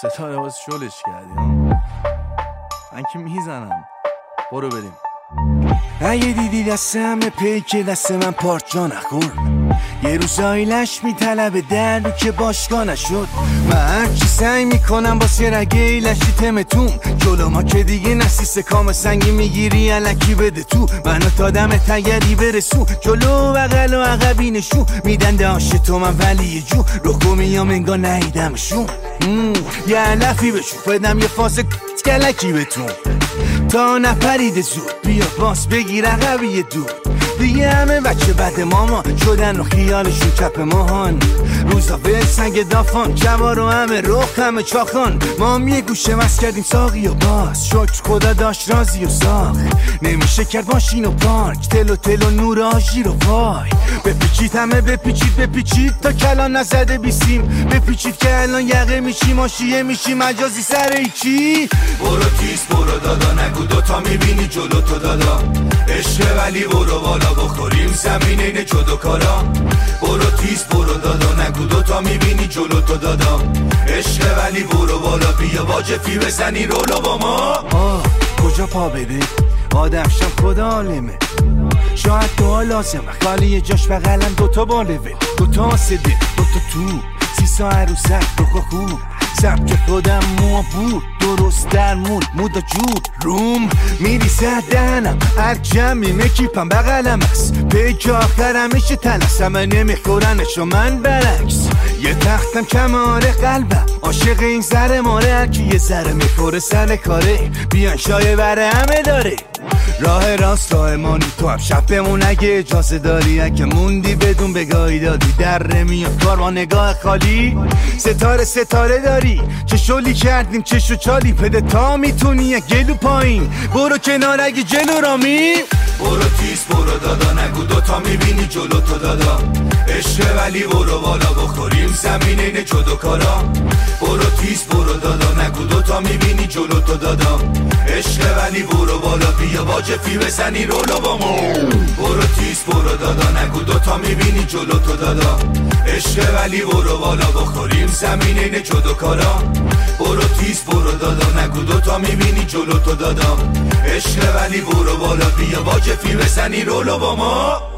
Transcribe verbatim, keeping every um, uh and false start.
ستاره باز شلش کردی ها؟ من که میزنم. برو بریم. اگه دیدی دست همه پیک دست من پارچا نخور، یه روزایی لش میطلبه درو که باشگاه نشد. من هرچی سعی میکنم واسه رگه لشی تمتون، جلو ما که دیگه نسیست کام سنگی میگیری علکی بده تو. منو تا دم تگری برسون، جلو بغل و عقبی نشون میدن داشت تو من ولی یه جو رخو میام انگار نهیدمشون. یه علفی بشون بدم یه فاز کلکی بتون تا نپرید زود، بیا باس بگیر عقبی دور. دیگه همه بچه بد ماما شدن و خیالشون چپ ماهان، روزا به سنگ دافان جوار و همه رخ همه چاخان. ما هم یه گوشه مست کردیم ساقی و باز شکر خدا داشت رازی و ساخ. نمیشه کرد ماشین و پارک تل و تل و نور آژیر و وای. بپیچید همه بپیچید بپیچید تا کلان نزده بیسیم، بپیچید که الان یقه میشی ماشیه میشی مجازی سر ایچی. برو تیز برو دادا نگو دوتا میبینی جلو تو دادا، عشق ولی برو بالا بخوریم زمین اینه جدو کارا. برو تیز برو دادا نگو دوتا میبینی جلو تو دادا، عشق ولی برو بالا بیا واجفی بزنی رولو با ما. آه کجا پا بده آدمشم خدا عالمه، شاید دعا لازمه خالی یه جاش بغلم دوتا بالوه دوتا آسده دوتا تو سی ساعت رو سر بخوا خوب سبک خودم مو بود درست در مود مودا جور روم میریسه دهنم هر جمعی مکیپم بغلم است پیک آخرمشه تلسم نمیخورنش و من برعکس. یه تختم کماره قلبم عاشق این زر ماره، هرکی یه ذره میخوره سر کاره بیان شایه بره همه داره. راه راست راه مانی تو هم شب بمون اگه اجازه داری، اگه موندی بدون بگاهی دادی در نمیاد کار با نگاه خالی. ستاره ستاره داری چه شلی کردیم چشو چالی پده تا میتونی یک گلو پایین برو کنار اگه جلو رامی. برو تیز برو دادا نگو دوتا میبینی جلو تو دادا، عشق ولی برو بالا بخوریم زمین اینه جدو کارا. برو تیز برو دادا نگو دوتا میبینی جلو تو دادا، عشق ولی برو بالا بیا واجفی بزنی رولو با ما. برو تیز برو دادا نگو دوتا میبینی جلو تو دادا، عشق ولی برو بالا بخوریم زمین اینه جدو کارا. برو تیز برو دادا نگو دوتا میبینی جلو تو دادا، عشق ولی برو بالا بیا واجفی بزنی رولو با ما.